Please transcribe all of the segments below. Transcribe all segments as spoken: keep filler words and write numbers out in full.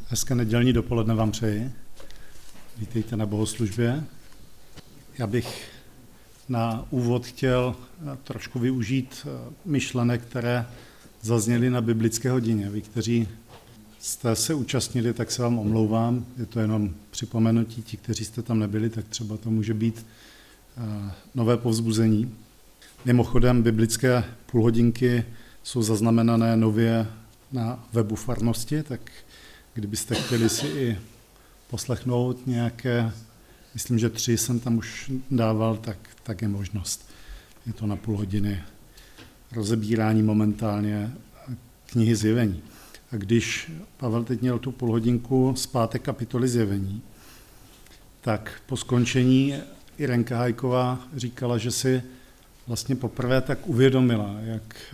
Hezké nedělní dopoledne vám přeji. Vítejte na bohoslužbě. Já bych na úvod chtěl trošku využít myšlenek, které zazněly na biblické hodině. Vy, kteří jste se účastnili, tak se vám omlouvám. Je to jenom připomenutí. Ti, kteří jste tam nebyli, tak třeba to může být nové povzbuzení. Mimochodem, biblické půlhodinky jsou zaznamenané nově na webu farnosti, tak kdybyste chtěli si i poslechnout nějaké, myslím, že tři jsem tam už dával, tak, tak je možnost. Je to na půl hodiny rozebírání momentálně knihy Zjevení. A když Pavel teď měl tu půlhodinku z páté kapitoly Zjevení, tak po skončení Irenka Hajková říkala, že si vlastně poprvé tak uvědomila, jak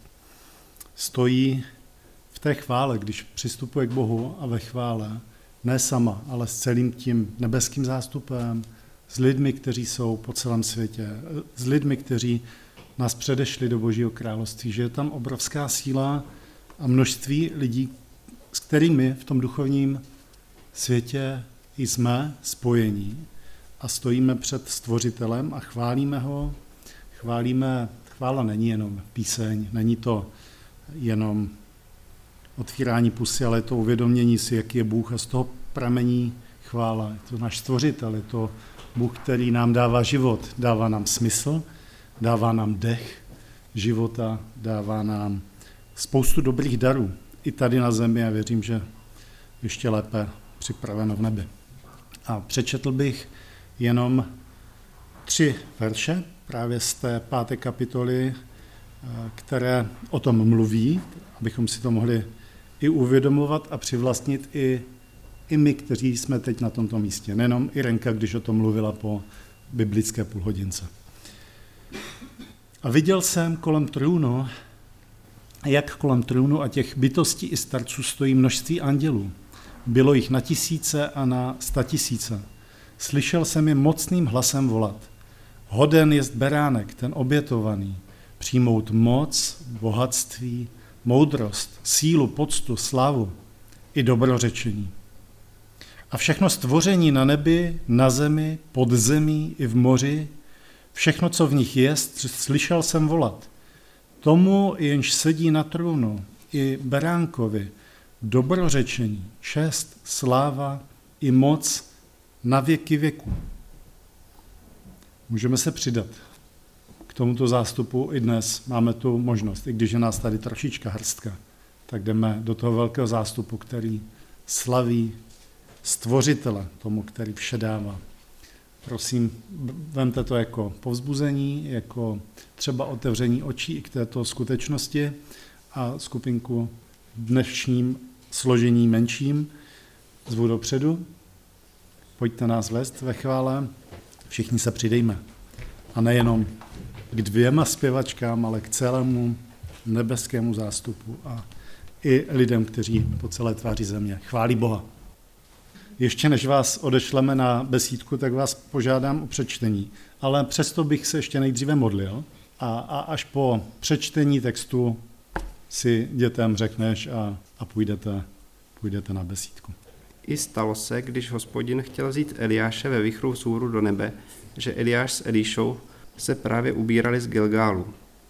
stojí v té chvále, když přistupuje k Bohu a ve chvále, ne sama, ale s celým tím nebeským zástupem, s lidmi, kteří jsou po celém světě, s lidmi, kteří nás předešli do Božího království, že je tam obrovská síla a množství lidí, s kterými v tom duchovním světě jsme spojení a stojíme před Stvořitelem a chválíme ho. Chválíme, chvála není jenom píseň, není to jenom otvírání pusy, ale je to uvědomění si, jaký je Bůh a z toho pramení chvála. Je to náš Stvořitel, je to Bůh, který nám dává život, dává nám smysl, dává nám dech života, dává nám spoustu dobrých darů. I tady na zemi a věřím, že ještě lépe připraveno v nebi. A přečetl bych jenom tři verše právě z té páté kapitoly, které o tom mluví, abychom si to mohli i uvědomovat a přivlastnit i, i my, kteří jsme teď na tomto místě. Nejenom Irenka, když o tom mluvila po biblické půlhodince. A viděl jsem kolem trůnu, jak kolem trůnu a těch bytostí i starců stojí množství andělů. Bylo jich na tisíce a na statisíce. Slyšel jsem je mocným hlasem volat. Hoden jest beránek, ten obětovaný, přijmout moc, bohatství, moudrost, sílu, poctu, slávu i dobrořečení. A všechno stvoření na nebi, na zemi, pod zemí i v moři, všechno, co v nich jest, slyšel jsem volat. Tomu, jenž sedí na trůnu, i beránkovi, dobrořečení, čest, sláva i moc na věky věků. Můžeme se přidat k tomuto zástupu i dnes. Máme tu možnost, i když je nás tady trošička hrstka, tak jdeme do toho velkého zástupu, který slaví Stvořitele, tomu, který vše dává. Prosím, vemte to jako povzbuzení, jako třeba otevření očí i k této skutečnosti a skupinku v dnešním složení menším zvu dopředu. Pojďte nás vést ve chvále, všichni se přidejme. A nejenom k dvěma zpěvačkám, ale k celému nebeskému zástupu a i lidem, kteří po celé tváři země chválí Boha. Ještě než vás odešleme na besídku, tak vás požádám o přečtení. Ale přesto bych se ještě nejdříve modlil a, a až po přečtení textu si dětem řekneš a, a půjdete, půjdete na besídku. I stalo se, když Hospodin chtěl vzít Eliáše ve vichru vzhůru do nebe, že Eliáš s Elíšou se právě ubírali z Gilgálu.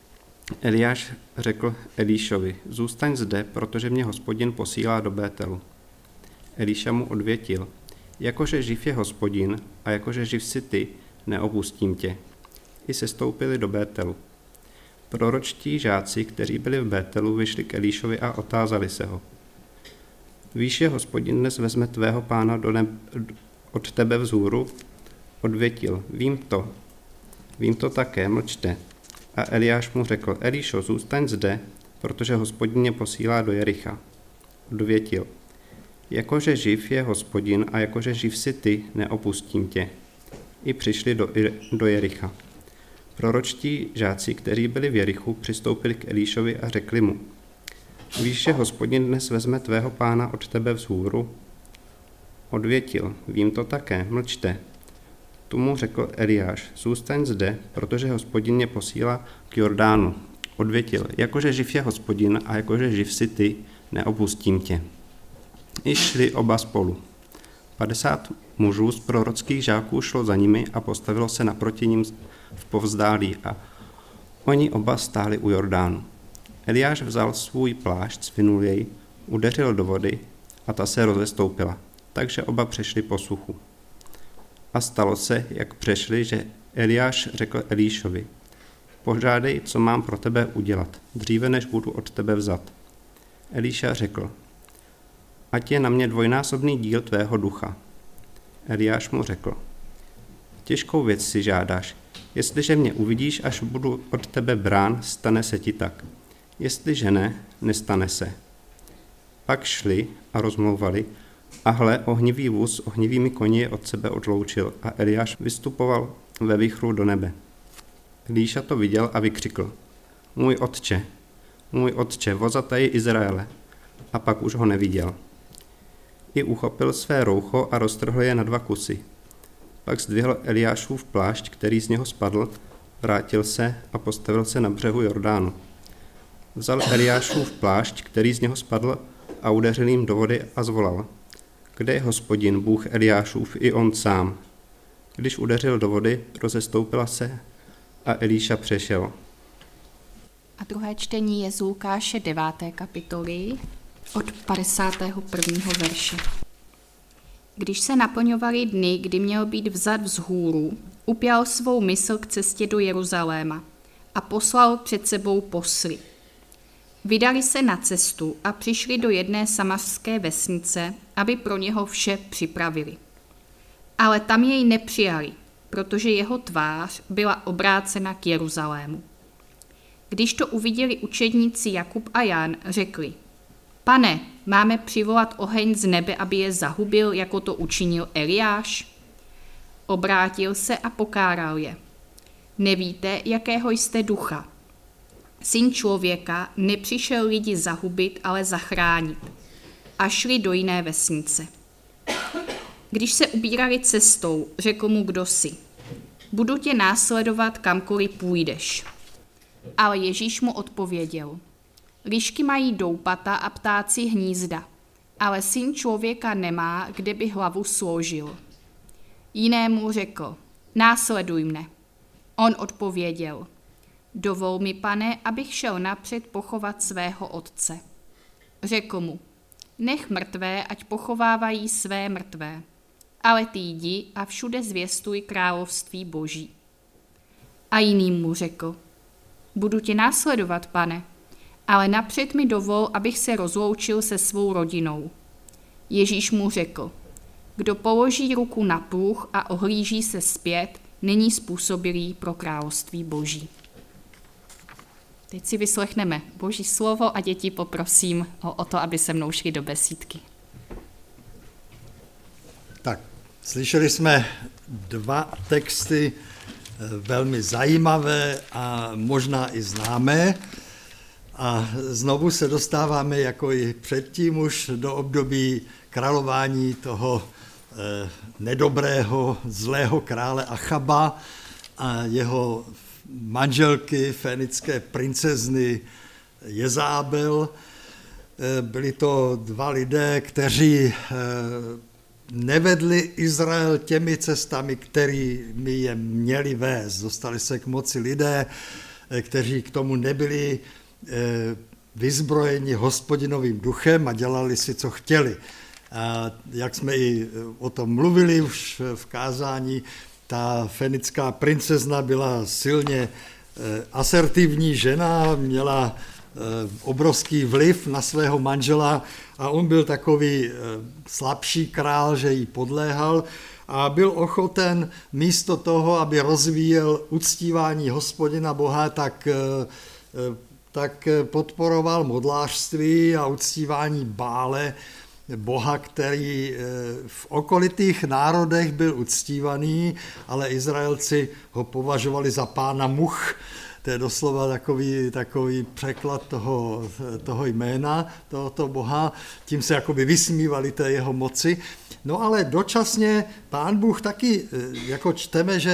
Eliáš řekl Elíšovi, zůstaň zde, protože mě Hospodin posílá do Bételu. Elíša mu odvětil, jakože živ je Hospodin a jakože živ si ty, neopustím tě. I sestoupili do Bételu. Proročtí žáci, kteří byli v Bételu, vyšli k Elíšovi a otázali se ho. Víš, že Hospodin dnes vezme tvého pána do neb- od tebe vzhůru? Odvětil, vím to. Vím to také, mlčte. A Eliáš mu řekl, Elíšo, zůstaň zde, protože Hospodin mě posílá do Jericha. Odvětil, jakože živ je Hospodin a jakože živ si ty, neopustím tě. I přišli do, do Jericha. Proročtí žáci, kteří byli v Jerichu, přistoupili k Elíšovi a řekli mu, víš, že Hospodin dnes vezme tvého pána od tebe vzhůru? Odvětil, vím to také, mlčte. Tu mu řekl Eliáš, zůstaň zde, protože Hospodin mě posílá k Jordánu. Odvětil, jakože živ je Hospodin a jakože živ si ty, neopustím tě. I šli oba spolu. Padesát mužů z prorockých žáků šlo za nimi a postavilo se naproti ním v povzdálí a oni oba stáli u Jordánu. Eliáš vzal svůj plášť, svinul jej, udeřil do vody a ta se rozestoupila, takže oba přešli po suchu. A stalo se, jak přešli, že Eliáš řekl Elíšovi: Požádej, co mám pro tebe udělat, dříve než budu od tebe vzat. Elíša řekl: Ať je na mě dvojnásobný díl tvého ducha. Eliáš mu řekl: Těžkou věc si žádáš. Jestliže mě uvidíš, až budu od tebe brán, stane se ti tak. Jestliže ne, nestane se. Pak šli a rozmlouvali, a hle, ohnivý vůz s ohnivými koni je od sebe odloučil a Eliáš vystupoval ve vichru do nebe. Elíša to viděl a vykřikl: Můj otče, můj otče, vozataji Izraele. A pak už ho neviděl. I uchopil své roucho a roztrhl je na dva kusy. Pak zdvihl Eliášův plášť, který z něho spadl, vrátil se a postavil se na břehu Jordánu. Vzal Eliášův plášť, který z něho spadl, a udeřil jim do vody a zvolal: Kde je Hospodin, Bůh Eliášův, i on sám? Když udeřil do vody, rozestoupila se a Elíša přešel. A druhé čtení je z Lukáše deváté kapitoly od padesátého prvního verše. Když se naplňovaly dny, kdy měl být vzat vzhůru, upěl svou mysl k cestě do Jeruzaléma a poslal před sebou posly. Vydali se na cestu a přišli do jedné samařské vesnice, aby pro něho vše připravili. Ale tam jej nepřijali, protože jeho tvář byla obrácena k Jeruzalému. Když to uviděli učedníci Jakub a Jan, řekli: Pane, máme přivolat oheň z nebe, aby je zahubil, jako to učinil Eliáš? Obrátil se a pokáral je: Nevíte, jakého jste ducha? Syn člověka nepřišel lidi zahubit, ale zachránit. A šli do jiné vesnice. Když se ubírali cestou, řekl mu kdosi: Budu tě následovat, kamkoliv půjdeš. Ale Ježíš mu odpověděl: Lišky mají doupata a ptáci hnízda, ale syn člověka nemá, kde by hlavu složil. Jinému řekl: Následuj mne. On odpověděl: Dovol mi, pane, abych šel napřed pochovat svého otce. Řekl mu: Nech mrtvé, ať pochovávají své mrtvé, ale ty jdi a všude zvěstuj království Boží. A jiný mu řekl: Budu tě následovat, pane, ale napřed mi dovol, abych se rozloučil se svou rodinou. Ježíš mu řekl: Kdo položí ruku na plug a ohlíží se zpět, není způsobilý pro království Boží. Teď si vyslechneme Boží slovo a děti poprosím o, o to, aby se mnou šli do besídky. Tak, slyšeli jsme dva texty velmi zajímavé a možná i známé. A znovu se dostáváme, jako i předtím, už do období králování toho eh, nedobrého, zlého krále Achaba a jeho manželky, fénické princezny Jezábel. Eh, byli to dva lidé, kteří eh, nevedli Izrael těmi cestami, kterými je měli vést. Dostali se k moci lidé, eh, kteří k tomu nebyli vyzbrojeni Hospodinovým duchem a dělali si, co chtěli. A jak jsme i o tom mluvili už v kázání, ta fenická princezna byla silně asertivní žena, měla obrovský vliv na svého manžela a on byl takový slabší král, že jí podléhal a byl ochoten místo toho, aby rozvíjel uctívání Hospodina Boha, tak tak podporoval modlářství a uctívání Bále, boha, který v okolitých národech byl uctívaný, ale Izraelci ho považovali za pána much. To je doslova takový, takový překlad toho, toho jména, tohoto boha. Tím se jakoby vysmívali té jeho moci. No ale dočasně pán Bůh taky, jako čteme, že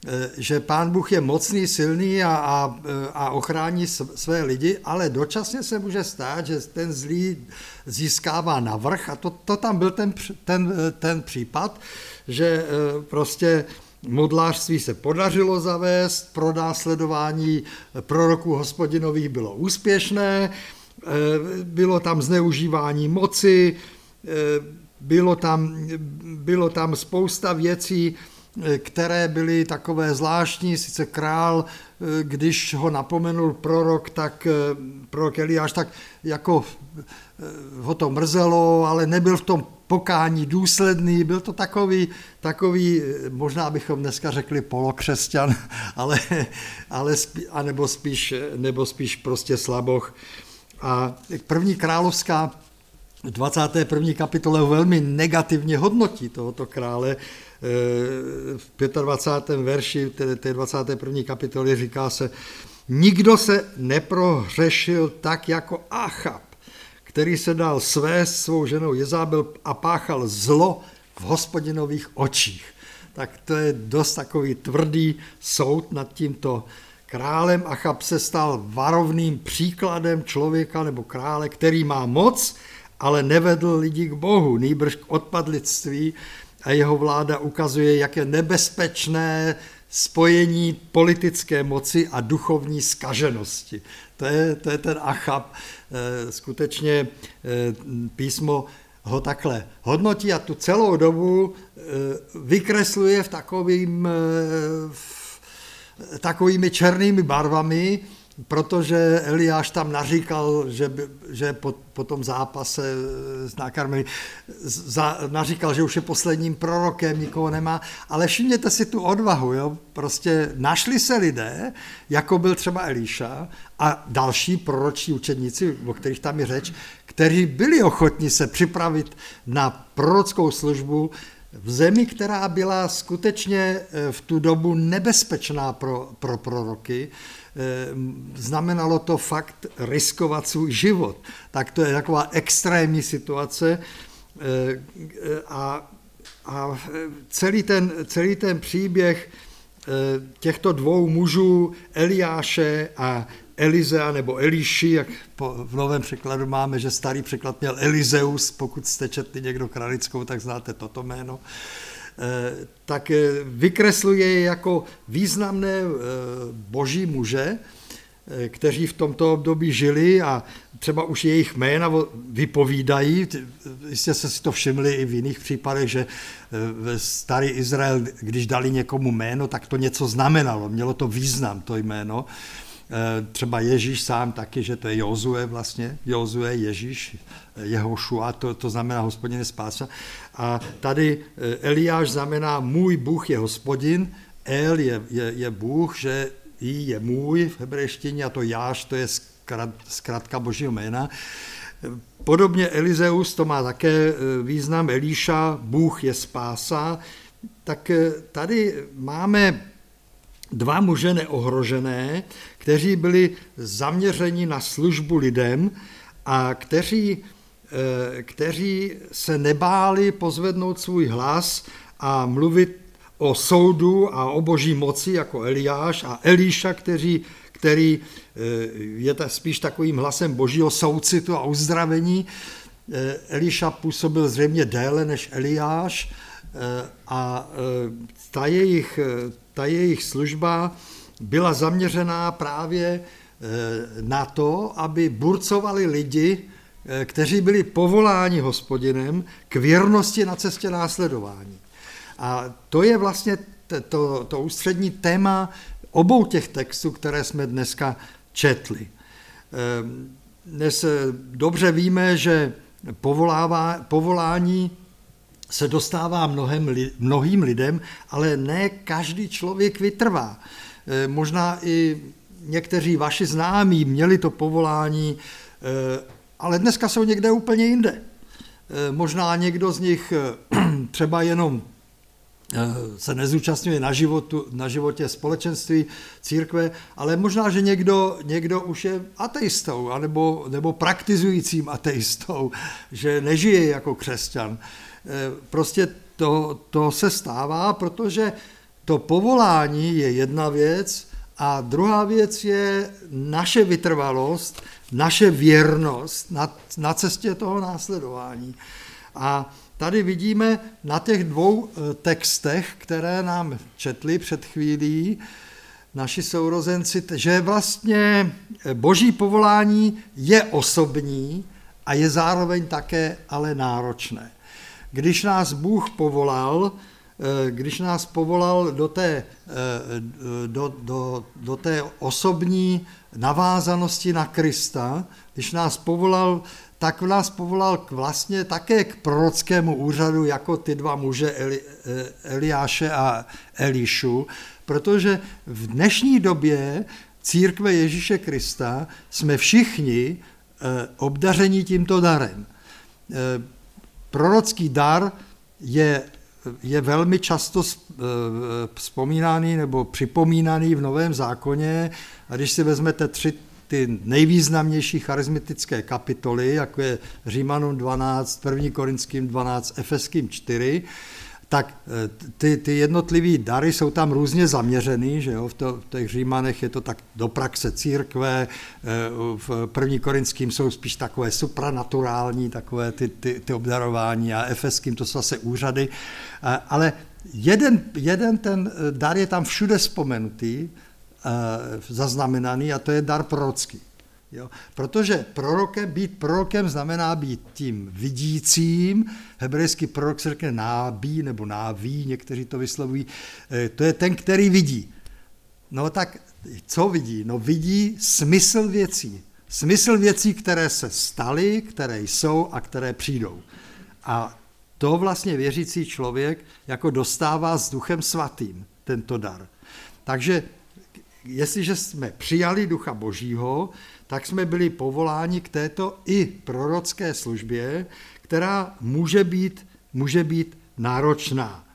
že Pán Bůh je mocný, silný a, a, a ochrání své lidi, ale dočasně se může stát, že ten zlý získává navrch a to, to tam byl ten, ten, ten případ, že prostě modlářství se podařilo zavést, pronásledování proroků Hospodinových bylo úspěšné, bylo tam zneužívání moci, bylo tam, bylo tam spousta věcí, které byly takové zvláštní, sice král, když ho napomenul prorok, tak prorok Eliáš, tak jako ho to mrzelo, ale nebyl v tom pokání důsledný, byl to takový, takový možná bychom dneska řekli polokřesťan, ale, ale spí, a nebo spíš, nebo spíš prostě slaboch. A první královská v dvacáté první kapitole velmi negativně hodnotí tohoto krále. V dvacátém pátém verši té dvacáté první kapitoly říká se: nikdo se neprohřešil tak jako Achab, který se dal svést svou ženou Jezabel a páchal zlo v Hospodinových očích. Tak to je dost takový tvrdý soud nad tímto králem. Achab se stal varovným příkladem člověka nebo krále, který má moc, ale nevedl lidi k Bohu, nýbrž k odpadlictví, a jeho vláda ukazuje, jak je nebezpečné spojení politické moci a duchovní zkaženosti. To je, to je ten Achab. Skutečně písmo ho takhle hodnotí a tu celou dobu vykresluje v takovým, v takovými černými barvami, protože Eliáš tam naříkal, že, že po, po tom zápase s nákarmy naříkal, že už je posledním prorokem, nikoho nemá, ale všimněte si tu odvahu, jo? Prostě našli se lidé, jako byl třeba Eliša a další proročí učedníci, o kterých tam je řeč, kteří byli ochotni se připravit na prorockou službu v zemi, která byla skutečně v tu dobu nebezpečná pro, pro proroky. Znamenalo to fakt riskovat svůj život. Tak to je taková extrémní situace a, a celý, ten, celý ten příběh těchto dvou mužů, Eliáše a Elizea nebo Eliši, jak v novém překladu máme, že starý překlad měl Elizeus, pokud jste četli někdo kralickou, tak znáte toto jméno, tak vykresluje je jako významné boží muže, kteří v tomto období žili a třeba už jejich jména vypovídají. Jistě se si to všimli i v jiných případech, že starý Izrael, když dali někomu jméno, tak to něco znamenalo, mělo to význam, to jméno. Třeba Ježíš sám taky, že to je Jozue vlastně, Jozue, Ježíš, Jehošua, to, to znamená Hospodin je spása. A tady Eliáš znamená můj Bůh je Hospodin, El je, je, je Bůh, že I je můj v hebrejštině a to Jáš, to je zkrat, zkratka božího jména. Podobně Elizeus, to má také význam, Elíša, Bůh je spása. Tak tady máme dva muže neohrožené, kteří byli zaměřeni na službu lidem a kteří, kteří se nebáli pozvednout svůj hlas a mluvit o soudu a o boží moci jako Eliáš a Elíša, který, který je spíš takovým hlasem božího soucitu a uzdravení. Elíša působil zřejmě déle než Eliáš a ta jejich, ta jejich služba byla zaměřená právě na to, aby burcovali lidi, kteří byli povoláni Hospodinem k věrnosti na cestě následování. A to je vlastně to, to ústřední téma obou těch textů, které jsme dneska četli. Dnes dobře víme, že povolává, povolání se dostává mnohem, mnohým lidem, ale ne každý člověk vytrvá. Možná i někteří vaši známí měli to povolání, ale dneska jsou někde úplně jinde. Možná někdo z nich třeba jenom se nezúčastňuje na, životu, na životě společenství, církve, ale možná, že někdo, někdo už je ateistou, anebo, nebo praktizujícím ateistou, že nežije jako křesťan. Prostě to, to se stává, protože to povolání je jedna věc a druhá věc je naše vytrvalost, naše věrnost na, na cestě toho následování. A tady vidíme na těch dvou textech, které nám četli před chvílí naši sourozenci, že vlastně boží povolání je osobní a je zároveň také ale náročné. Když nás Bůh povolal, když nás povolal do té, do, do, do té osobní navázanosti na Krista, když nás povolal, tak nás povolal k vlastně také k prorockému úřadu, jako ty dva muže Eli, Eliáše a Elišu, protože v dnešní době církve Ježíše Krista jsme všichni obdařeni tímto darem. Prorocký dar je, je velmi často vzpomínaný nebo připomínaný v Novém zákoně, a když si vezmete tři ty nejvýznamnější charismatické kapitoly, jako je Římanům dvanáct, první Korinským dvanáct, Efeským čtyři, tak ty, ty jednotlivé dary jsou tam různě zaměřený, že jo? V, to, v těch Římanech je to tak do praxe církve, v první Korinským jsou spíš takové supranaturální, takové ty, ty, ty obdarování, a Efeským to jsou zase úřady, ale jeden, jeden ten dar je tam všude vzpomenutý, zaznamenaný, a to je dar prorocký. Jo? Protože prorokem, být prorokem znamená být tím vidícím, hebrejský prorok se řekne nábí nebo náví, někteří to vyslovují, to je ten, který vidí. No tak co vidí? No vidí smysl věcí. Smysl věcí, které se staly, které jsou a které přijdou. A to vlastně věřící člověk jako dostává s Duchem Svatým, tento dar. Takže jestliže jsme přijali Ducha Božího, tak jsme byli povoláni k této i prorocké službě, která může být, může být náročná.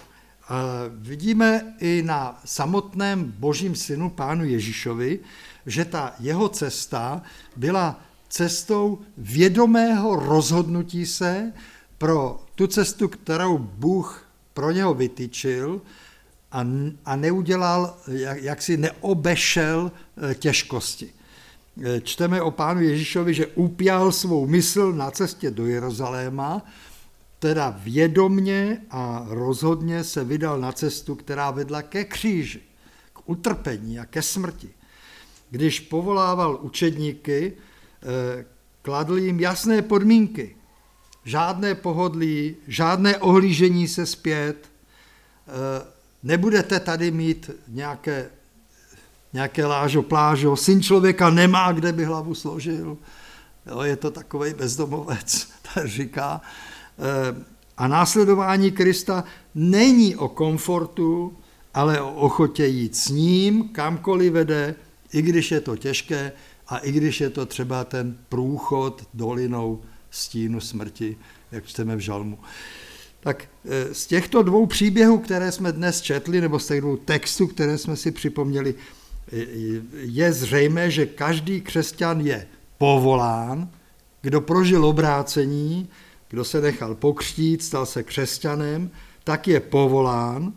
Vidíme i na samotném Božím synu, Pánu Ježíšovi, že ta jeho cesta byla cestou vědomého rozhodnutí se pro tu cestu, kterou Bůh pro něho vytyčil, a, a neudělal, jak, jak si neobešel těžkosti. Čteme o Pánu Ježíšovi, že upjal svou mysl na cestě do Jeruzaléma, teda vědomně a rozhodně se vydal na cestu, která vedla ke kříži, k utrpení a ke smrti. Když povolával učedníky, kladl jim jasné podmínky. Žádné pohodlí, žádné ohlížení se zpět. Nebudete tady mít nějaké, nějaké lážo, plážo. Syn člověka nemá, kde by hlavu složil. Jo, je to takovej bezdomovec, tak říká. A následování Krista není o komfortu, ale o ochotě jít s ním, kamkoliv vede, i když je to těžké a i když je to třeba ten průchod dolinou stínu smrti, jak čteme v žalmu. Tak z těchto dvou příběhů, které jsme dnes četli, nebo z těch dvou textů, které jsme si připomněli, je zřejmé, že každý křesťan je povolán, kdo prožil obrácení, kdo se nechal pokřtít, stal se křesťanem, tak je povolán.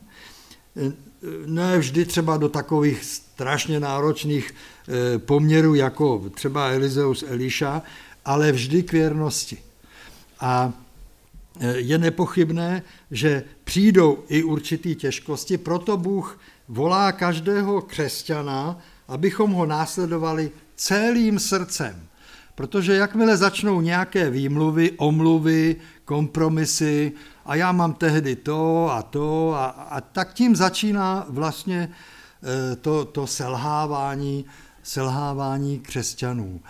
Ne vždy třeba do takových strašně náročných poměrů, jako třeba Elizeus Eliša, ale vždy k věrnosti. A je nepochybné, že přijdou i určitý těžkosti, proto Bůh volá každého křesťana, abychom ho následovali celým srdcem. Protože jakmile začnou nějaké výmluvy, omluvy, kompromisy, a já mám tehdy to a to, a, a tak tím začíná vlastně to, to selhávání, selhávání křesťanů.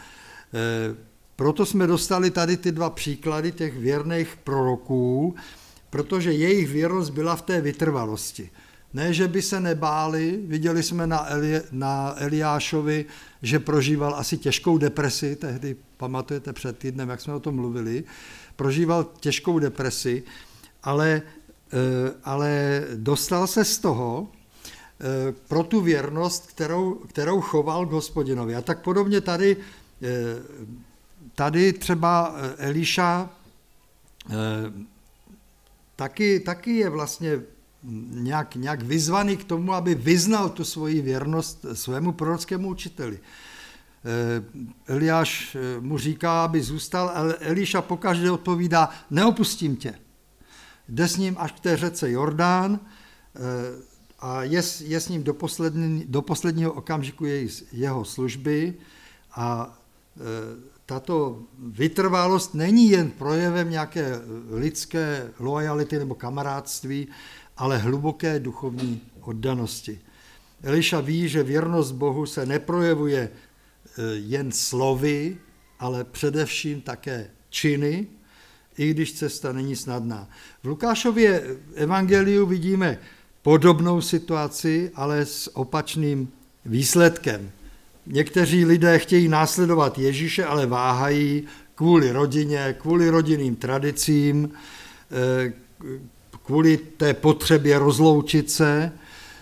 Proto jsme dostali tady ty dva příklady těch věrných proroků, protože jejich věrnost byla v té vytrvalosti. Ne, že by se nebáli, viděli jsme na, Eli, na Eliášovi, že prožíval asi těžkou depresi, tehdy, pamatujete před týdnem, jak jsme o tom mluvili, prožíval těžkou depresi, ale, ale dostal se z toho pro tu věrnost, kterou, kterou choval k Hospodinovi. A tak podobně tady, tady třeba Eliša taky, taky je vlastně nějak, nějak vyzvaný k tomu, aby vyznal tu svoji věrnost svému prorockému učiteli. Eliáš mu říká, aby zůstal, ale Eliša pokaždé odpovídá, neopustím tě. Jde s ním až k té řece Jordán a je, je s ním do, poslední, do posledního okamžiku jej, jeho služby a tato vytrvalost není jen projevem nějaké lidské loajality nebo kamarádství, ale hluboké duchovní oddanosti. Eliša ví, že věrnost Bohu se neprojevuje jen slovy, ale především také činy, i když cesta není snadná. V Lukášově evangeliu vidíme podobnou situaci, ale s opačným výsledkem. Někteří lidé chtějí následovat Ježíše, ale váhají kvůli rodině, kvůli rodinným tradicím, kvůli té potřebě rozloučit se.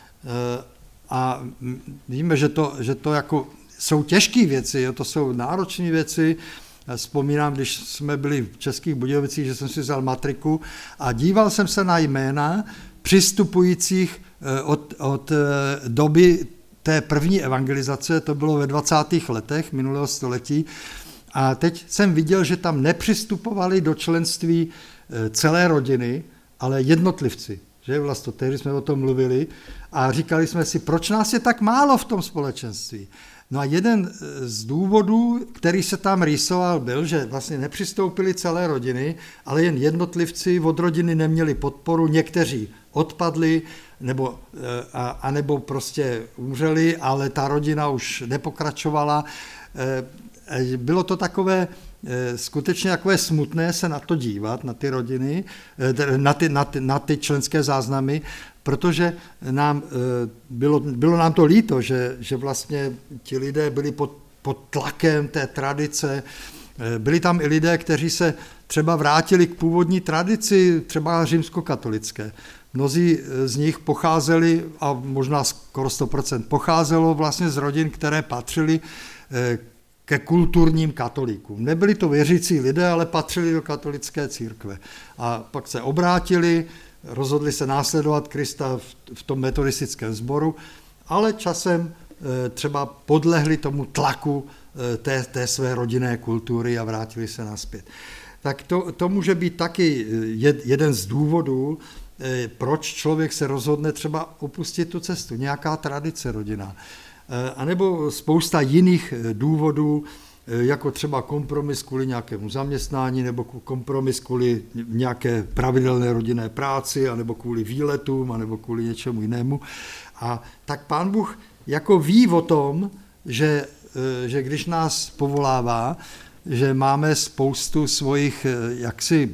A víme, že to, že to jako jsou těžké věci, jo, to jsou náročné věci. Vzpomínám, když jsme byli v Českých Budějovicích, že jsem si vzal matriku a díval jsem se na jména přistupujících od, od doby té první evangelizace, to bylo ve dvacátých letech minulého století, a teď jsem viděl, že tam nepřistupovali do členství celé rodiny, ale jednotlivci. Že vlastně tehdy jsme o tom mluvili a říkali jsme si, proč nás je tak málo v tom společenství. No a jeden z důvodů, který se tam rýsoval, byl, že vlastně nepřistoupili celé rodiny, ale jen jednotlivci od rodiny neměli podporu, někteří odpadli, nebo, a, a nebo prostě umřeli, ale ta rodina už nepokračovala. Bylo to takové, skutečně takové smutné se na to dívat, na ty rodiny, na ty, na ty, na ty členské záznamy, protože nám, bylo, bylo nám to líto, že, že vlastně ti lidé byli pod, pod tlakem té tradice. Byli tam i lidé, kteří se třeba vrátili k původní tradici, třeba římskokatolické. Mnozí z nich pocházeli, a možná skoro sto procent pocházelo vlastně z rodin, které patřily ke kulturním katolíkům. Nebyli to věřící lidé, ale patřili do katolické církve. A pak se obrátili, rozhodli se následovat Krista v tom metodistickém sboru, ale časem třeba podlehli tomu tlaku té, té své rodinné kultury a vrátili se nazpět. Tak to, to může být taky jeden z důvodů, proč člověk se rozhodne třeba opustit tu cestu, nějaká tradice rodinná. A nebo spousta jiných důvodů, jako třeba kompromis kvůli nějakému zaměstnání, nebo kompromis kvůli nějaké pravidelné rodinné práci, anebo kvůli výletům, anebo kvůli něčemu jinému. A tak Pán Bůh jako ví o tom, že, že když nás povolává, že máme spoustu svojich jaksi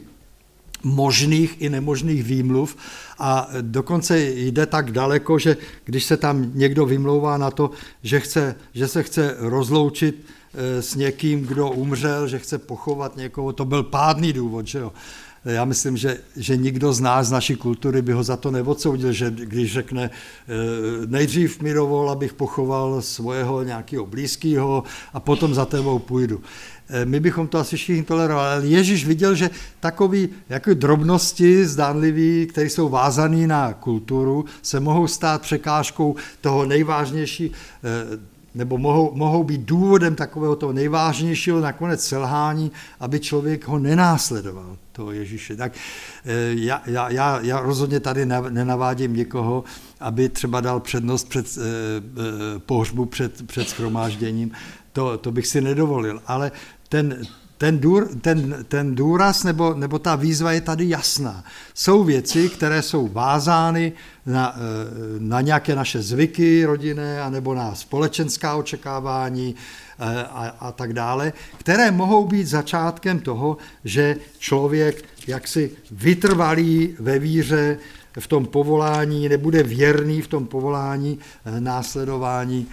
možných i nemožných výmluv a dokonce jde tak daleko, že když se tam někdo vymlouvá na to, že, chce, že se chce rozloučit s někým, kdo umřel, že chce pochovat někoho, to byl pádný důvod, že jo. Já myslím, že, že nikdo z nás, z naší kultury, by ho za to neodsoudil, že když řekne, nejdřív mi dovol, abych pochoval svého nějakého blízkého a potom za tebou půjdu. My bychom to asi všichni tolerovali, ale Ježíš viděl, že takové jako drobnosti zdánlivé, které jsou vázané na kulturu, se mohou stát překážkou toho nejvážnější, nebo mohou, mohou být důvodem takového toho nejvážnějšího nakonec selhání, aby člověk ho nenásledoval, toho Ježíše. Tak já, já, já, já rozhodně tady nenavádím někoho, aby třeba dal přednost před eh, pohřbu před, před shromážděním. To, to bych si nedovolil, ale ten, ten, důr, ten, ten důraz nebo, nebo ta výzva je tady jasná. Jsou věci, které jsou vázány na, na nějaké naše zvyky rodinné anebo na společenská očekávání a, a tak dále, které mohou být začátkem toho, že člověk jaksi vytrvalý ve víře v tom povolání, nebude věrný v tom povolání následování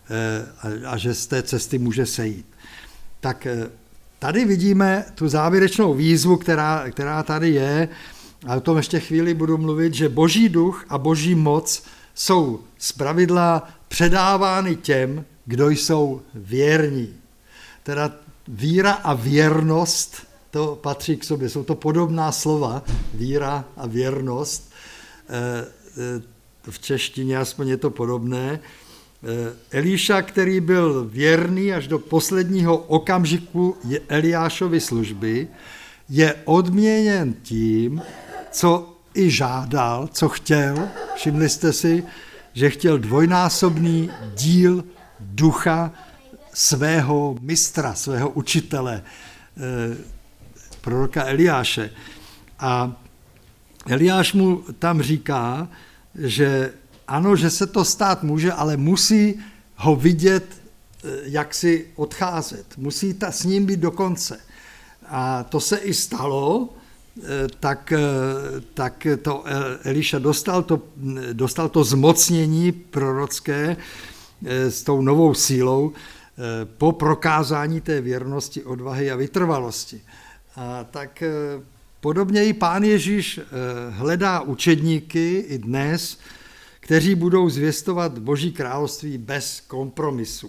a že z té cesty může sejít. Tak tady vidíme tu závěrečnou výzvu, která, která tady je, a o tom ještě chvíli budu mluvit, že Boží duch a Boží moc jsou zpravidla předávány těm, kdo jsou věrní. Teda víra a věrnost, to patří k sobě, jsou to podobná slova, víra a věrnost. v češtině aspoň je to podobné. Elíša, který byl věrný až do posledního okamžiku Eliášovy služby, je odměněn tím, co i žádal, co chtěl. Všimli jste si, že chtěl dvojnásobný díl ducha svého mistra, svého učitele, proroka Eliáše. A Eliáš mu tam říká, že ano, že se to stát může, ale musí ho vidět, jak si odcházet. Musí ta, s ním být do konce. A to se i stalo, tak, tak to Eliša dostal to, dostal to zmocnění prorocké s tou novou sílou po prokázání té věrnosti, odvahy a vytrvalosti. A tak podobně i Pán Ježíš hledá učedníky i dnes, kteří budou zvěstovat Boží království bez kompromisů.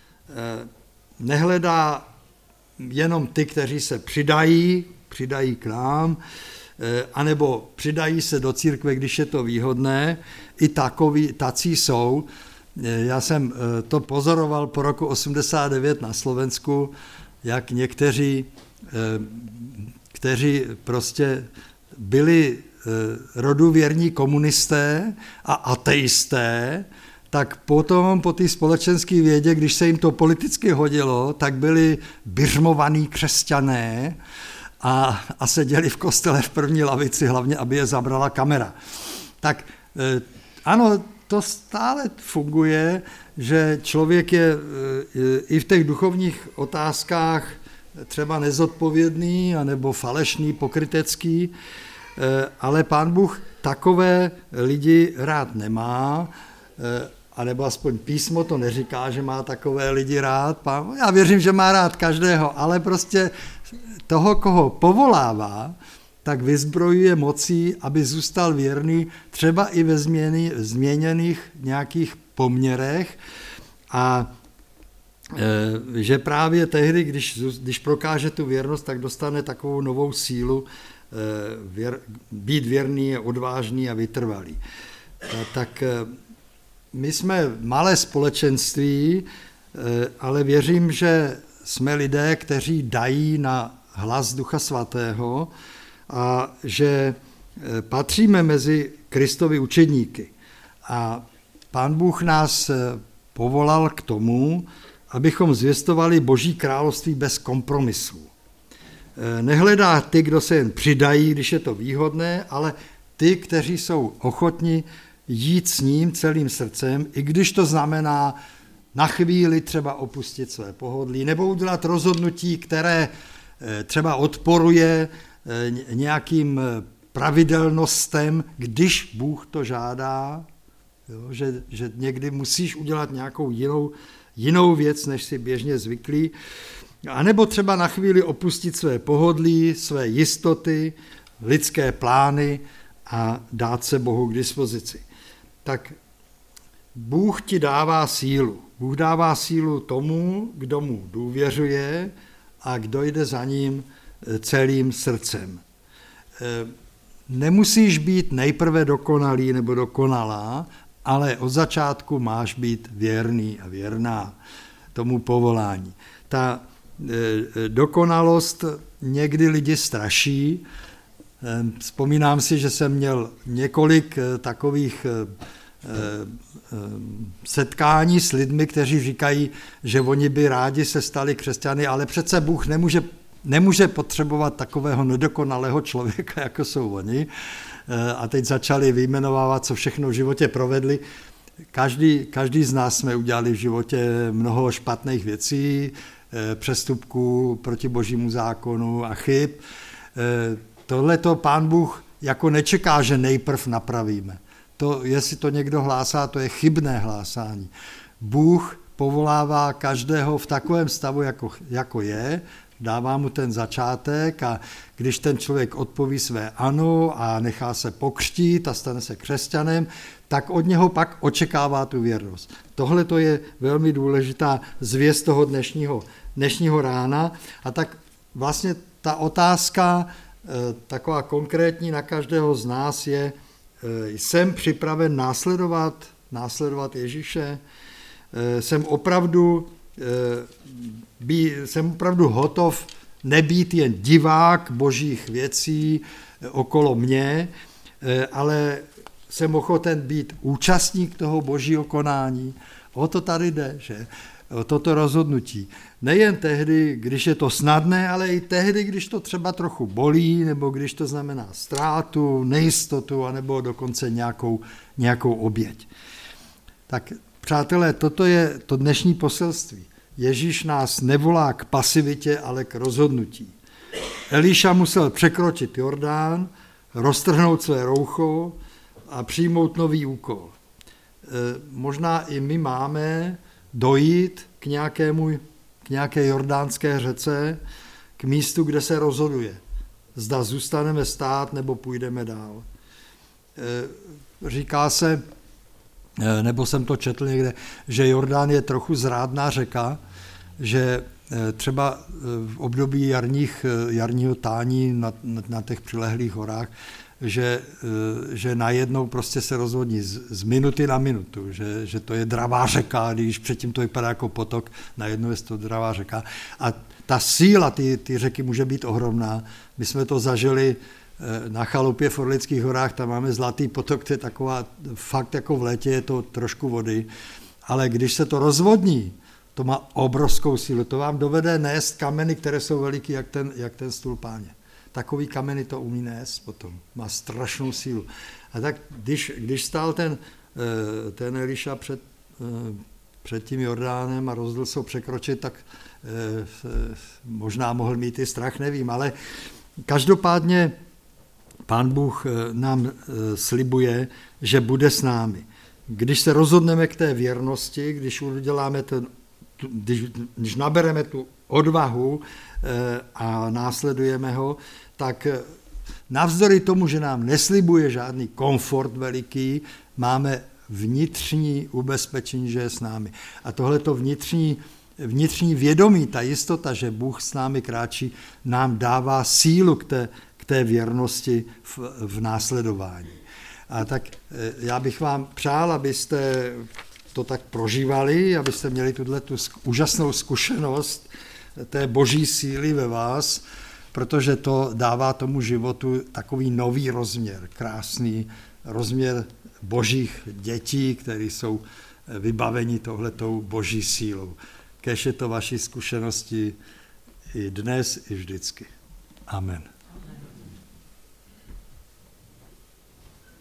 Nehledá jenom ty, kteří se přidají, přidají k nám, anebo přidají se do církve, když je to výhodné. I takoví, tací jsou. Já jsem to pozoroval po roku osmdesát devět na Slovensku, jak někteří, kteří prostě byli roduvěrní komunisté a ateisté, tak potom po té společenské vědě, když se jim to politicky hodilo, tak byli biřmovaní křesťané a, a seděli v kostele v první lavici, hlavně, aby je zabrala kamera. Tak ano, to stále funguje, že člověk je i v těch duchovních otázkách třeba nezodpovědný anebo falešný, pokrytecký, ale Pán Bůh takové lidi rád nemá, anebo aspoň písmo to neříká, že má takové lidi rád. Já věřím, že má rád každého, ale prostě toho, koho povolává, tak vyzbrojuje mocí, aby zůstal věrný třeba i ve změny, změněných nějakých poměrech a e, že právě tehdy, když, když prokáže tu věrnost, tak dostane takovou novou sílu e, věr, být věrný, odvážný a vytrvalý. E, tak e, my jsme malé společenství, e, ale věřím, že jsme lidé, kteří dají na hlas Ducha Svatého, a že patříme mezi Kristovi učedníky. A Pán Bůh nás povolal k tomu, abychom zvěstovali Boží království bez kompromisů. Nehledá ty, kdo se jen přidají, když je to výhodné, ale ty, kteří jsou ochotni jít s ním celým srdcem, i když to znamená na chvíli třeba opustit své pohodlí, nebo udělat rozhodnutí, které třeba odporuje nějakým pravidelnostem, když Bůh to žádá, jo, že, že někdy musíš udělat nějakou jinou, jinou věc, než si běžně zvyklý, anebo třeba na chvíli opustit své pohodlí, své jistoty, lidské plány a dát se Bohu k dispozici. Tak Bůh ti dává sílu. Bůh dává sílu tomu, kdo mu důvěřuje a kdo jde za ním celým srdcem. Nemusíš být nejprve dokonalý nebo dokonalá, ale od začátku máš být věrný a věrná tomu povolání. Ta dokonalost někdy lidi straší. Vzpomínám si, že jsem měl několik takových setkání s lidmi, kteří říkají, že oni by rádi se stali křesťany, ale přece Bůh nemůže Nemůže potřebovat takového nedokonalého člověka, jako jsou oni. A teď začali vyjmenovávat, co všechno v životě provedli. Každý, každý z nás jsme udělali v životě mnoho špatných věcí, přestupků proti Božímu zákonu a chyb. Tohleto Pán Bůh jako nečeká, že nejprv napravíme. To, jestli to někdo hlásá, to je chybné hlásání. Bůh povolává každého v takovém stavu, jako, jako je, dává mu ten začátek a když ten člověk odpoví své ano a nechá se pokřtít a stane se křesťanem, tak od něho pak očekává tu věrnost. Tohle to je velmi důležitá zvěst toho dnešního, dnešního rána a tak vlastně ta otázka taková konkrétní na každého z nás je, jsem připraven následovat, následovat Ježíše, jsem opravdu, bí, jsem opravdu hotov nebýt jen divák božích věcí okolo mě, ale jsem ochoten být účastník toho božího konání. O to tady jde, že? O toto rozhodnutí. Nejen tehdy, když je to snadné, ale i tehdy, když to třeba trochu bolí, nebo když to znamená ztrátu, nejistotu, anebo dokonce nějakou, nějakou oběť. Tak přátelé, toto je to dnešní poselství. Ježíš nás nevolá k pasivitě, ale k rozhodnutí. Eliša musel překročit Jordán, roztrhnout své roucho a přijmout nový úkol. E, možná i my máme dojít k, nějakému, k nějaké jordánské řece, k místu, kde se rozhoduje. Zda zůstaneme stát, nebo půjdeme dál. E, říká se, e, nebo jsem to četl někde, že Jordán je trochu zrádná řeka, že e, třeba v období jarních, jarního tání na, na, na těch přilehlých horách, že, že najednou prostě se rozhodní z, z minuty na minutu, že, že to je dravá řeka, když předtím to vypadá jako potok, najednou je to dravá řeka. A ta síla ty, ty řeky může být ohromná. My jsme to zažili na chalupě v Orlických horách, tam máme zlatý potok, to je taková, fakt jako v létě je to trošku vody, ale když se to rozvodní, to má obrovskou sílu, to vám dovede nést kameny, které jsou veliký jak ten, jak ten stůl Páně. Takový kameny to umí nést potom, má strašnou sílu. A tak když, když stál ten, ten Eliša před, před tím Jordánem a rozdíl se ho překročit, tak možná mohl mít i strach, nevím, ale každopádně Pán Bůh nám slibuje, že bude s námi. Když se rozhodneme k té věrnosti, když uděláme ten, když, když nabereme tu odvahu a následujeme ho, tak navzdory tomu, že nám neslibuje žádný komfort veliký, máme vnitřní ubezpečení, že je s námi. A tohleto vnitřní, vnitřní vědomí, ta jistota, že Bůh s námi kráčí, nám dává sílu k té, k té věrnosti v, v následování. A tak já bych vám přál, abyste to tak prožívali, abyste měli tuto úžasnou zkušenost té boží síly ve vás, protože to dává tomu životu takový nový rozměr, krásný rozměr božích dětí, kteří jsou vybaveni tohletou boží sílou. Kéž je to vaší zkušenosti i dnes, i vždycky. Amen.